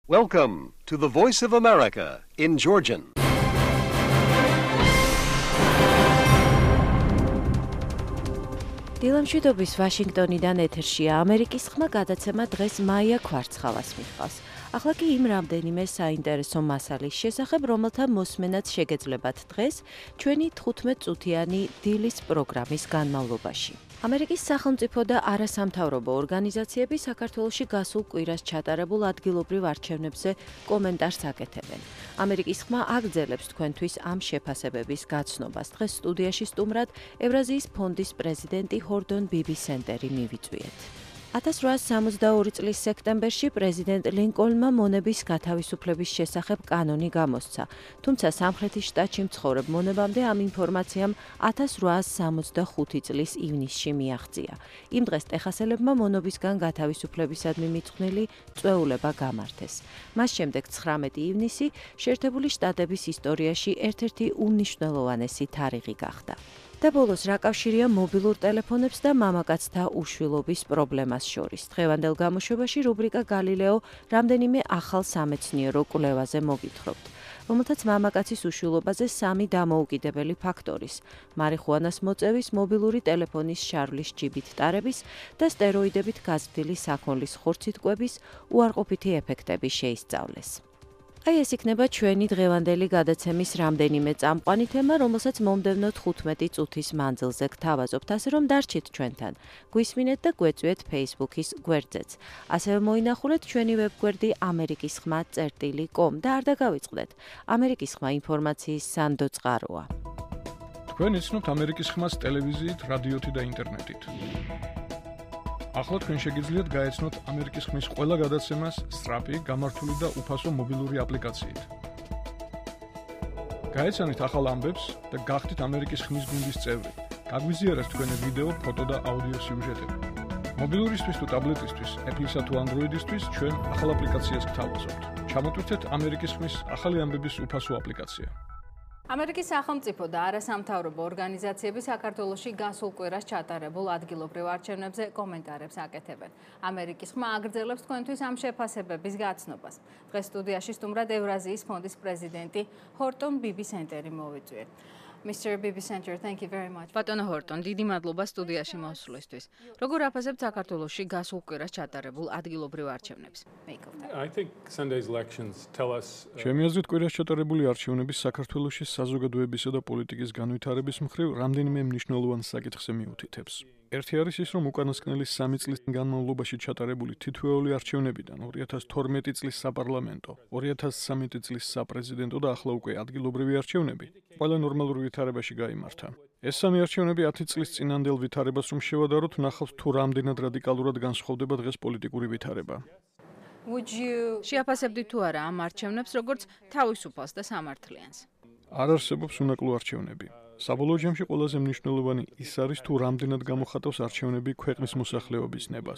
Welcome to the Voice of America in Georgian. დილამშვიდობის ვაშინგტონიდან ეთერშია ამერიკის ხმა გადაცემა დღეს მაია ქვარცხავას მიჰყავს. ახლა კი იმ რამდენიმე საინტერესო მასალის შესახებ, რომელთა მოსმენაც შეგეძლებათ დღეს ჩვენი 15 წუთიანი დილის პროგრამის განმავლობაში. ამერიკის სახელმწიფო და არასამთავრობო ორგანიზაციები საქართველოში გასულ კვირას ჩატარებულ ადგილობრივ არჩევნებზე კომენტარს აკეთებენ. ამერიკის ხმა აგრძელებს თქვენთვის ამ შეფასებების გაცნობას. დღეს სტუდიაში სტუმრად ევრაზიის ფონდის პრეზიდენტი ჰორდონ ბიბი-სენტერი მივიწვიეთ. 1862 წლის სექტემბერში პრეზიდენტ ლინკოლნმა მონების გათავისუფლების შესახებ კანონი გამოსცა, თუმცა სამხრეთის შტატში მცხოვრებ მონებამდე ამ ინფორმაციამ 1865 წლის ივნისში მიაღწია. იმ დღეს ტეხასელებმა მონობისგან გათავისუფლებისადმი მიწყვნილი წვეულება გამართეს. მას შემდეგ 19 ივნისი შეერთებული შტატების ისტორიაში ერთ-ერთი უმნიშვნელოვანესი თარიღი გახდა. და ბოლოს რა კავშირია მობილურ ტელეფონებს და მამაკაცთა უშვილობის პრობლემას შორის. დღევანდელ გამოშვებაში რუბრიკა გალილეო რამდენიმე ახალ სამეცნიერო კვლევაზე მოგითხრობთ, რომელთაც მამაკაცის უშვილობაზე 3 დამოუკიდებელი ფაქტორის, მარიხუანას მოწევის, მობილური ტელეფონის შარვლის ჯიბით ტარების და სტეროიდებით გაზრდილი საქონლის ხორცით კვების უარყოფითი ეფექტები შეისწავლეს. აი ეს იქნება ჩვენი დღევანდელი გადაცემის რამდენიმე წამყვანი თემა, რომელსაც მომდევნო 15 წუთის მანძილზე გთავაზობთ, ასე რომ დარჩით ჩვენთან. გვისმინეთ და გვეწვიეთ Facebook-ის გვერდზეც. ასევე მოინახულეთ ჩვენი ვებგვერდი amerikisxma.com და არ დაგავიწყდეთ. ამერიკის ხმა ინფორმაციის სანდო წყაროა. თქვენ იცნობთ ამერიკის ხმას ტელევიზიით, რადიოთი და ინტერნეტით. ახლა თქვენ შეგიძლიათ გაეცნოთ ამერიკის ხმის ყველა გადაცემას სწრაფი, გამართული და უფასო მობილური აპლიკაციით. გაეცანით ახალ ამბებს და გახდით ამერიკის ხმის გუნდის წევრი. გაგვიზიარეთ თქვენი ვიდეო, ფოტო და აუდიო სიუჟეტები. მობილურისთვის თუ ტაბლეტისთვის, Apple-ისა თუ Android-ისთვის ჩვენ ახალ აპლიკაციას გთავაზობთ. ჩამოტვირთეთ ამერიკის ხმის ახალი ამბების უფასო აპლიკაცია. ამერიკის სახელმწიფო და არასამთავრობო ორგანიზაციები საქართველოში გასულ კვირას ჩატარებულ ადგილობრივ არჩევნებზე კომენტარებს აკეთებენ. ამერიკის ხმა აგრძელებს თქვენთვის ამ შეფასებების გაცნობას. დღეს სტუდიაში სტუმრად ევრაზიის ფონდის პრეზიდენტი ჰორტონ ბიბი-სენტერი მოვიწვიეთ. Mr. Bibi-Center, thank you very much. ბატონო ჰორტონ, დიდი მადლობა სტუდიაში მოსვლისთვის. როგორ აფასებთ საქართველოში გასულ კვირას ჩატარებულ ადგილობრივ არჩევნებს? I think Sunday's elections tell us ჩემი აზრით კვირას ჩატარებული არჩევნები საქართველოში საზოგადოებისა და პოლიტიკის განვითარების მხრივ რამდენიმე მნიშვნელოვან საკითხზე მიუთითებს. ერთი არის ის, რომ უკანასკნელი 3 წლის განმავლობაში ჩატარებული თითოეული არჩევნებიდან 2012 წლის საპარლამენტო, 2013 წლის საპრეზიდენტო და ახლა უკვე ადგილობრივი არჩევნები ყველა ნორმალურ ვითარებაში გაიმართა. ეს 3 არჩევნები 10 წლის წინანდელ ვითარებას რომ შევადაროთ, ნახავთ თუ რამდენად რადიკალურად განსხვავდება დღეს პოლიტიკური ვითარება. შეაფასებდით თუ არა ამ არჩევნებს როგორც თავისუფალს და სამართლიანს? არ არსებობს უნაკლო არჩევნები. საბოლოო ჯამში ყველაზე მნიშვნელოვანი ის არის თუ რამდენად გამოხატავს არჩევნები ქვეყნის მოსახლეობის ნებას.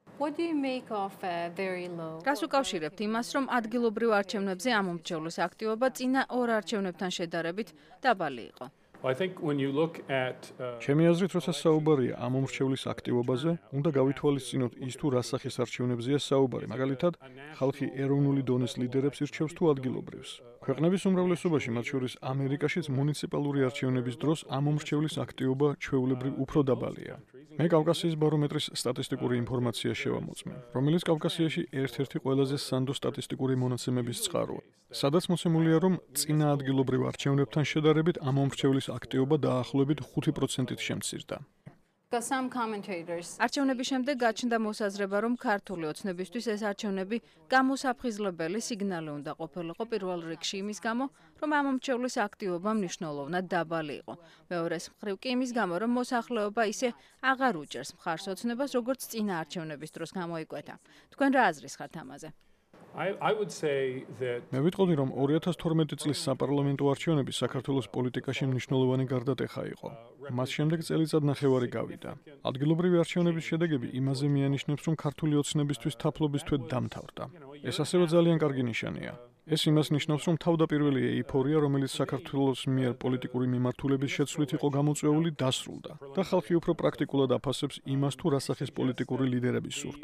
რას უკავშირებთ იმას, რომ ადგილობრივ არჩევნებზე ამომრჩევლის აქტივობა წინა 2 არჩევნებთან შედარებით დაბალი იყო? I think when you look at ჩემი აზრით, როცა საუბარია ამომრჩევლის აქტივობაზე, უნდა გავითვალისწინოთ ის თუ რა სახის არჩევნებზეა საუბარი. მაგალითად, ხალხი ეროვნული დონის ლიდერებს ირჩევს თუ ადგილობრივს. ქვეყნების უმრავლესობაში, მათ შორის ამერიკაშიც მუნიციპალური არჩევნების დროს ამომრჩევლის აქტივობა ჩვეულებრივ უფრო დაბალია. მე კავკასიის ბარომეტრის სტატისტიკური ინფორმაცია შევამოწმე, რომელიც კავკასიაში ერთ-ერთი ყველაზე სანდო სტატისტიკური მონაცემების წყაროა, სადაც მოცემულია, რომ წინა ადგილობრივ არჩევნებთან შედარებით ამომრჩევლის აქტივობა დაახლოებით 5%-ით შემცირდა. არჩევნების შემდეგ გაჩნდა მოსაზრება, რომ ქართული ოცნებისთვის ეს არჩევნები გამოსაფხიზლებელი სიგნალი უნდა ყოფილიყო პირველ რიგში იმის გამო, რომ ამომრჩევლის აქტივობა მნიშვნელოვნად დაბალი იყო. მეორეს მხრივ კი იმის გამო, რომ მოსახლეობა ისე აღარ უჭერს მხარს ოცნებას, როგორც წინა არჩევნების დროს გამოიკვეთა. თქვენ რა აზრის ხართ ამაზე? I would say that მე ვიტყოდი, რომ 2012 წლის საპარლამენტო არჩევნები საქართველოს პოლიტიკაში მნიშვნელოვანი გარდატეხა იყო. მას შემდეგ წელიწად ნახევარი გავიდა. ადგილობრივი არჩევნების შედეგები იმაზე მიანიშნებს, რომ ქართული ოცნებისთვის თაფლობის თვე დამთავრდა. ეს ასევე ძალიან კარგი ნიშანია. ეს იმას ნიშნავს, რომ თავდაპირველი ეიფორია, რომელიც საქართველოს მიერ პოლიტიკური მიმართულების შეცვლით იყო გამოწვეული, დასრულდა და ხალხი უფრო პრაქტიკულად აფასებს იმას, თუ რა სახის პოლიტიკური ლიდერები სურთ.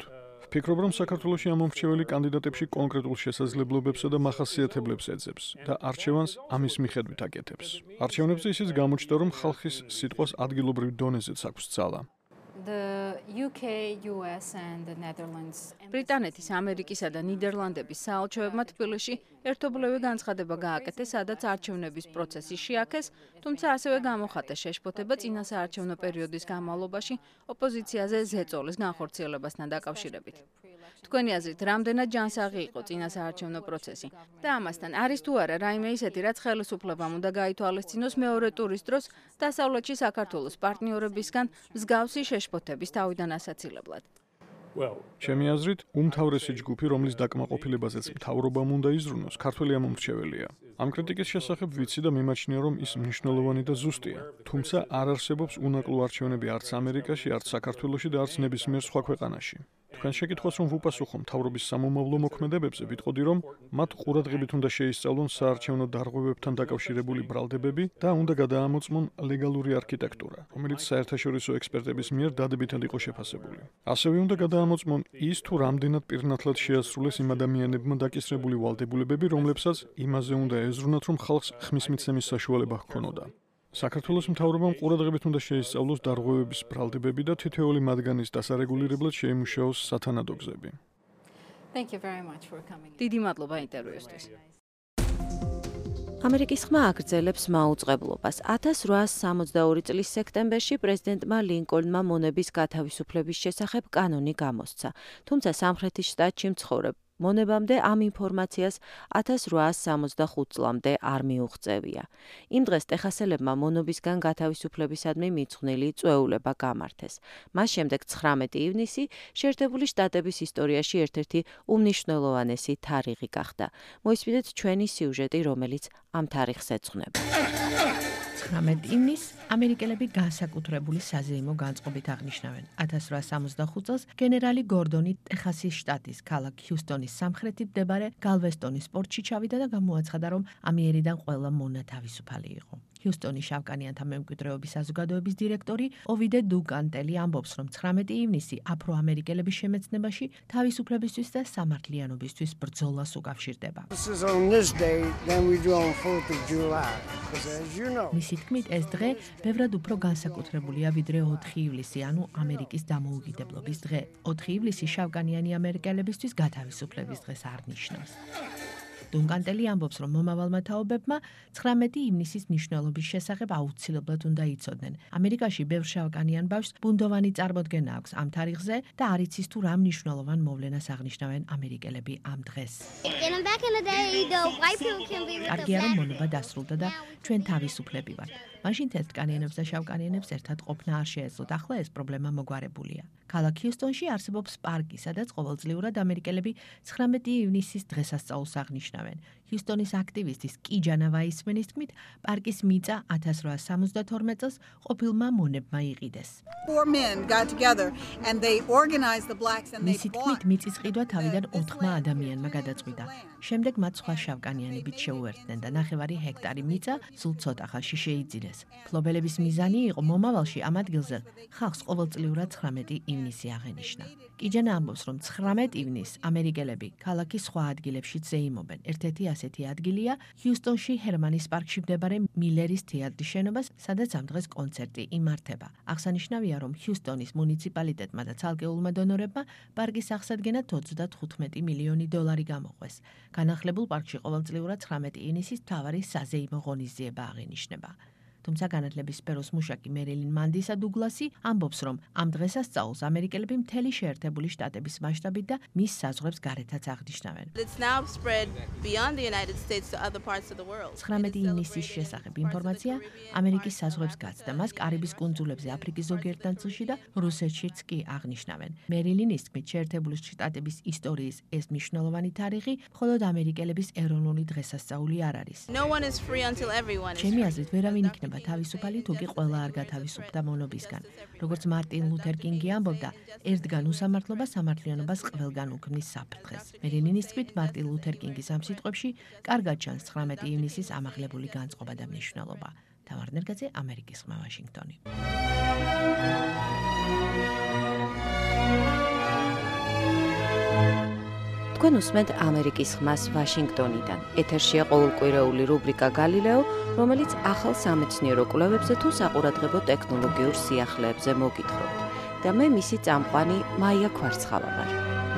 ვფიქრობ, რომ საქართველოში ამომრჩეველი კანდიდატებში კონკრეტულ შესაძლებლობებსა და მახასიათებლებს ეძებს და არჩევანს ამის მიხედვით აკეთებს. არჩევნებზე ისიც გამოჩნდა, რომ ხალხის სიტყვას ადგილობრივ დონეზეც აქვს ძალა. The UK, US and the Netherlands. ბრიტანეთის, ამერიკისა და ნიდერლანდების საელჩოებმა თბილისში ერთობლივი განცხადება გააკეთეს, სადაც არჩევნების პროცესი შეაქეს, თუმცა ასევე გამოხატეს შეშფოთება წინასაარჩევნო პერიოდის განმავლობაში ოპოზიციაზე ზეწოლის განხორციელებასთან დაკავშირებით. თქვენი აზრით, რამდენად ჯანსაღი იყო წინასაარჩევნო პროცესი და ამასთან არის თუ არა რაიმე ისეთი, რაც ხელისუფლებამ უნდა გაითვალისწინოს მეორე ტურის დროს დასავლეთში საქართველოს პარტნიორებისგან მსგავსი შეშფოთების თავიდან ასაცილებლად? ჩემი აზრით, უმთავრესი ჯგუფი, რომლის დაკმაყოფილებაზეც მთავრობამ უნდა იზრუნოს, ქართველი ამომრჩეველია. ამ კრიტიკის შესახებ ვიცი და მიმაჩნია, რომ ის მნიშვნელოვანი და ზუსტია. თუმცა არ არსებობს უნაკლო არჩევნები არც ამერიკაში, არც საქართველოში და არც ნებისმიერ სხვა ქვეყანაში. თქვენ შეკითხვას რომ ვუპასუხო მთავრობის სამომავლო მოქმედებებზე, ვიტყოდი, რომ მათ ყურადღებით უნდა შეისწავლონ საარჩევნო დარღვევებთან დაკავშირებული ბრალდებები და უნდა გადაამოწმონ ლეგალური არქიტექტურა, რომელიც საერთაშორისო ექსპერტების მიერ დადებითად იყო შეფასებული. ასევე უნდა გადაამოწმონ ის, თუ რამდენად პირნათლად შეასრულეს იმ ადამიანებმა დაკისრებული ვალდებულებები, რომლებსაც იმაზე უნდა ეზრუნათ, რომ ხალხს ხმის მიცემის საშუალება ჰქონოდა. საქართველოს მთავრობამ ყურადღებით უნდა შეისწავლოს დარღვევების ბრალდებები და თითოეული მათგანის დასარეგულირებლად შეიმუშაოს სათანადო გზები. Thank you very much for coming. დიდი მადლობა ინტერვიუსთვის. ამერიკის ხმა აგრძელებს მაუწყებლობას. 1862 წლის სექტემბერში პრეზიდენტმა ლინკოლნმა მონების გათავისუფლების შესახებ კანონი გამოსცა. თუმცა სამხრეთის შტატში მცხოვრებ მონებამდე ამ ინფორმაციას 1865 წლამდე არ მიუღწევია. იმ დღეს ტეხასელებმა მონობისგან გათავისუფლებისადმი მიძღვნილი წვეულება გამართეს. მას შემდეგ 19 ივნისი შეერთებული შტატების ისტორიაში ერთ-ერთი უმნიშვნელოვანესი თარიღი გახდა. მოისმინეთ ჩვენი სიუჟეტი, რომელიც ამ თარიღს ეძღვნება. 19 ივნისს ამერიკელები განსაკუთრებული საზეიმო განწყობით აღნიშნავენ. 1865 წელს გენერალი გორდონი ტეხასის შტატის ქალაქ ჰიუსტონის სამხრეთით მდებარე გალვესტონის პორტში ჩავიდა და გამოაცხადა, რომ ამიერიდან ყველა მონა თავისუფალი იყო. ჰიუსტონის შავკანიანთა მემკვიდრეობის საზოგადოების დირექტორი ოვიდე დუკანტელი ამბობს, რომ 19 ივნისი αφროამერიკელების შემეცნებაში თავისუფლებისთვის და სამართლიანობისთვის ბრძოლას უკავშირდება. მისი თქმით, ეს დღე ბევრად უფრო განსაკუთრებულია ვიდრე 4 ივლისი, ანუ ამერიკის დამოუკიდებლობის დღე. 4 ივლისი შავკანიანი ამერიკელებისთვის გათავისუფლების დღეს არ ნიშნავს. დუნკანტელი ამბობს, რომ მომავალმა თაობებმა 19 ივნისის მნიშვნელობის შესახებ აუცილებლად უნდა იცოდნენ. ამერიკაში ბევრ შავკანიან ბავშვს ბუნდოვანი წარმოდგენა აქვს ამ თარიღზე და არ იცის თუ რა მნიშვნელოვან მოვლენას აღნიშნავენ ამერიკელები ამ დღეს. კარგია, რომ მონობა დასრულდა და ჩვენ თავისუფლები ვართ. მაშინ თეთრკანიანებს და შავკანიანებს ერთად ყოფნა არ შეეძლოთ. ახლა ეს პრობლემა მოგვარებულია. ქალაქ ჰიუსტონში არსებობს პარკი, სადაც ყოველწლიურად ამერიკელები 19 ივნისის დღესასწაულს აღნიშნავენ. ჰიუსტონის აქტივისტის კიჯანა ვაისმენის თქმით, პარკის მიწა 1872 წელს ყოფილმა მონებმა იყიდეს. მისი თქმით, მიწის ყიდვა თავიდან 4 ადამიანმა გადაწყვიტა. შემდეგ მათ სხვა შავკანიანებით შეუერთდნენ და 9 ჰექტარი მიწა სულ ცოტა ხანში შეიძინეს. ფლობელების მიზანი იყო მომავალში ამ ადგილზე ხალხს ყოველწლიურად 19 ივნისი აღენიშნა. კიჯანა ამბობს, რომ 19 ივნისს ამერიკელები ქალაქის სხვა ადგილებშიც ზეიმობენ. ერთ-ერთი ასეთი ადგილია ჰიუსტონში ჰერმანის პარკში მდებარე მილერის თეატრის შენობა, სადაც ამ დღეს კონცერტი იმართება. აღსანიშნავია, რომ ჰიუსტონის მუნიციპალიტეტმა და ცალკეულმა დონორებმა პარკის აღსადგენად 35 მილიონი დოლარი გამოყვეს. განახლებულ პარკში ყოველწლიურად 19 ივნისის მთავარი საზეიმო ღონისძიება აღენიშნება. თუმცა განათლების სფეროს მუშაკი მერილინ მანდისა დუგლასი ამბობს, რომ ამ დღესასწაულს ამერიკელები მთელი შეერთებული შტატების მასშტაბით და მის საზღვრებს გარეთაც აღნიშნავენ. 19 ივნისის შესახებ ინფორმაცია ამერიკის საზღვრებს გაცდა. მას კარიბის კუნძულებზე, აფრიკის ზოგიერთ ნაწილში და რუსეთშიც კი აღნიშნავენ. მერილინის თქმით, შეერთებული შტატების ისტორიის ეს მნიშვნელოვანი თარიღი მხოლოდ ამერიკელების ეროვნული დღესასწაული არ არის. ჩემი აზრით, ვერავინ იქნება თავისუფალი, თუ კი ყველა არ გათავისუფლდა მონობისგან. როგორც მარტინ ლუთერ კინგი ამბობდა, ერთგან უსამართლობა სამართლიანობას ყველგან უქმნის საფრთხეს. მერილინის თქმით, მარტინ ლუთერ კინგის ამ სიტყვებში კარგად ჩანს 19 ივნისის ამაღლებული განწყობა და მნიშვნელობა. თამარ ნერგაძე, ამერიკის ხმა, ვაშინგტონი. თქვენ უსმენთ ამერიკის ხმას ვაშინგტონიდან. ეთერშია ყოველკვირეული რუბრიკა გალილეო, რომელიც ახალ სამეცნიერო კვლევებზე თუ საყურადღებო ტექნოლოგიურ სიახლეებზე მოგითხრობთ. და მე მისი წამყვანი მაია ქვარცხავა ვარ.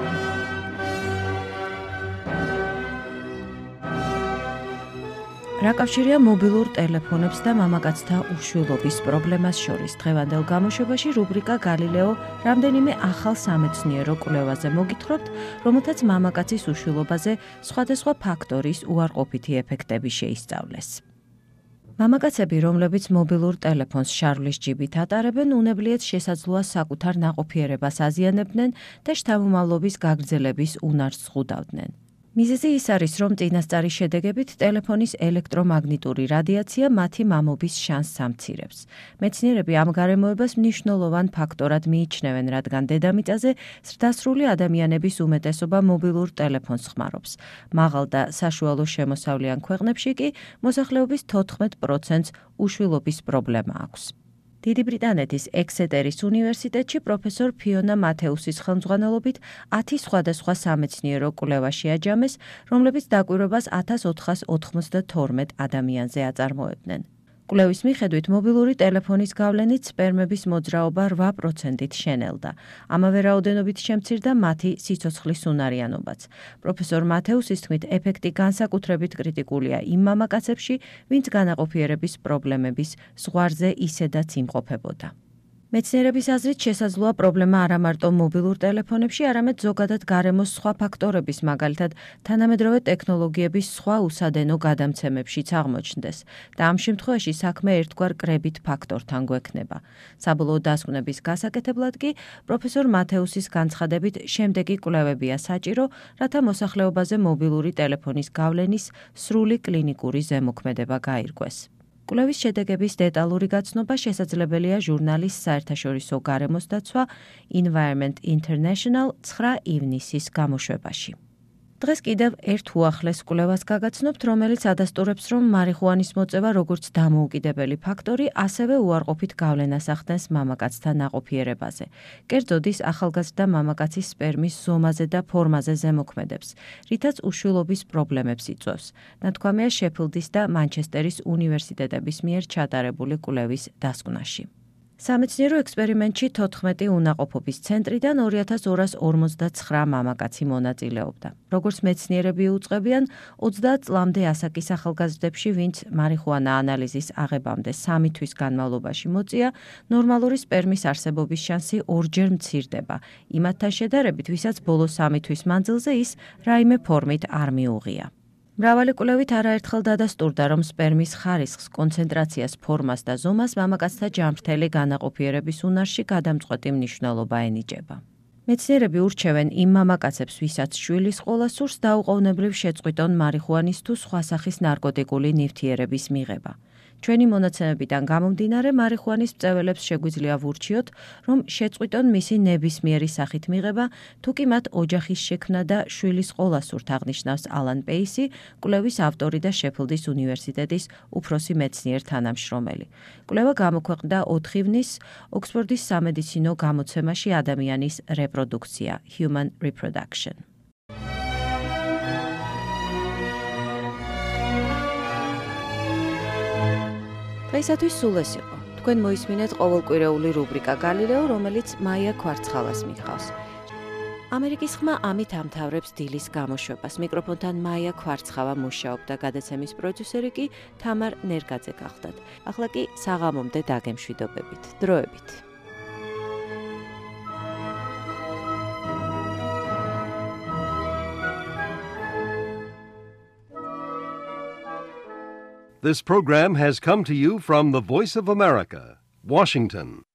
რა კავშირია მობილურ ტელეფონებს და მამაკაცთა უშვილობის პრობლემას შორის? დღევანდელ გამოშვებაში რუბრიკა გალილეო რამდენიმე ახალ სამეცნიერო კვლევაზე მოგითხრობთ, რომელთაც მამაკაცის უშვილობაზე სხვადასხვა ფაქტორის უარყოფითი ეფექტები შეისწავლეს. მამაკაცები, რომლებიც მობილურ ტელეფონს შარვლის ჯიბით ატარებენ, უნებლიეთ შესაძლოა საკუთარ ნაყოფიერებას აზიანებდნენ და შთამომავლობის გაგრძელების უნარს ზღუდავდნენ. მიზეზი ის არის, რომ წინასწარი შედეგებით ტელეფონის ელექტრომაგნიტური რადიაცია მათი მამობის შანსს ამცირებს. მეცნიერები ამ გარემოებას მნიშვნელოვან ფაქტორად მიიჩნევენ, რადგან დედამიწაზე ზრდასრული ადამიანების უმეტესობა მობილურ ტელეფონს ხმარობს. მაღალ და საშუალო შემოსავლიან ქვეყნებში კი მოსახლეობის 14%-ს უშვილობის პრობლემა აქვს. დიდი ბრიტანეთის ექსეტერის უნივერსიტეტში პროფესორ ფიონა მათეუსის ხელმძღვანელობით 10 სხვადასხვა სამეცნიერო კვლევა შეაჯამეს, რომლებიც დაკვირვებას 1492 ადამიანზე აწარმოებდნენ. კვლევის მიხედვით მობილური ტელეფონის გავლენით სპერმების მოძრაობა 8%-ით შენელდა. ამავე რაოდენობით შემცირდა მათი სიცოცხლის უნარიანობაც. პროფესორ მათეუსის თქმით, ეფექტი განსაკუთრებით კრიტიკულია იმ მამაკაცებში, ვინც განაყოფიერების პრობლემების ზღვარზე ისედაც იმყოფებოდა. მეცნიერების აზრით შესაძლოა პრობლემა არა მარტო მობილურ ტელეფონებში, არამედ ზოგადად გარემოს სხვა ფაქტორების, მაგალითად თანამედროვე ტექნოლოგიების სხვა უსადენო გადამცემებშიც აღმოჩნდეს და ამ შემთხვევაში საქმე ერთგვარ კრებით ფაქტორთან გვექნება. საბოლოო დასკვნების გასაკეთებლად კი პროფესორ მათეუსის განცხადებით შემდეგი კვლევებია საჭირო, რათა მოსახლეობაზე მობილური ტელეფონის გავლენის სრული კლინიკური ზემოქმედება გაირკვეს. კვლევის შედეგების დეტალური გაცნობა შესაძლებელია ჟურნალის საერთაშორისო გარემოს დაცვა Environment International 9 ივნისის გამოშვებაში. დღეს კიდევ ერთ უახლეს კვლევას გაგაცნობთ, რომელიც ადასტურებს, რომ მარიხუანის მოწევა როგორც დამოუკიდებელი ფაქტორი, ასევე უარყოფით გავლენას ახდენს მამაკაცთა ნაყოფიერებაზე. კერძოდ ის ახალგაზრდა მამაკაცის სპერმის ზომაზე და ფორმაზე ზემოქმედებს, რითაც უშვილობის პრობლემებს იწვევს. ნათქვამია შეფილდის და მანჩესტერის უნივერსიტეტების მიერ ჩატარებული კვლევის დასკვნაში. სამეცნიერო ექსპერიმენტში 14 უნაყოფობის ცენტრიდან 2249 მამაკაცი მონაწილეობდა. როგორც მეცნიერები უწყებიან, 30 წლამდე ასაკის ახალგაზრდებში, ვინც მარიხუანა ანალიზის აღებამდე 3 თვის განმავლობაში მოწია, ნორმალური სპერმის არსებობის შანსი 2-ჯერ მცირდება, იმათთან შედარებით, ვისაც ბოლო 3 თვის მანძილზე ის რაიმე ფორმით არ მიუღია. მრავალი კვლევით არაერთხელ დადასტურდა, რომ სპერმის ხარისხს, კონცენტრაციას, ფორმას და ზომას მამაკაცთა ჯანმრთელი განაყოფიერების უნარში გადამწყვეტი მნიშვნელობა ენიჭება. მეცნიერები ურჩევენ იმ მამაკაცებს, ვისაც შვილის ყოლა სურს, დაუყოვნებლივ შეწყვიტონ მარიხუანის თუ სხვა სახის ნარკოტიკული ნივთიერების მიღება. ჩვენი მონაცემებიდან გამომდინარე, მარიხუანის მწველებს შეგვიძლია ვურჩიოთ, რომ შეწყვიტონ მისი ნებისმიერი სახით მიღება, თუ კი მათ ოჯახის შექმნა და შვილის ყოლა სურთ, აღნიშნავს ალან პეისი, კვლევის ავტორი და შეფილდის უნივერსიტეტის უფროსი მეცნიერ თანამშრომელი. კვლევა გამოქვეყნდა 4 ივნისს ოქსფორდის სამედიცინო გამოცემაში ადამიანის რეპროდუქცია Human Reproduction. დღეისათვის სულ ეს იყო. თქვენ მოისმინეთ ყოველკვირეული რუბრიკა გალილეო, რომელიც მაია ქვარცხავას მიხავს. ამერიკის ხმა ამით ამთავრებს დილის გამოშვებას. მიკროფონთან მაია ქვარცხავა მუშაობდა, გადაცემის პროდიუსერი კი თამარ ნერგაძე გახლდათ. ახლა კი საღამომდე დაგემშვიდობებით. დროებით. This program has come to you from the Voice of America, Washington.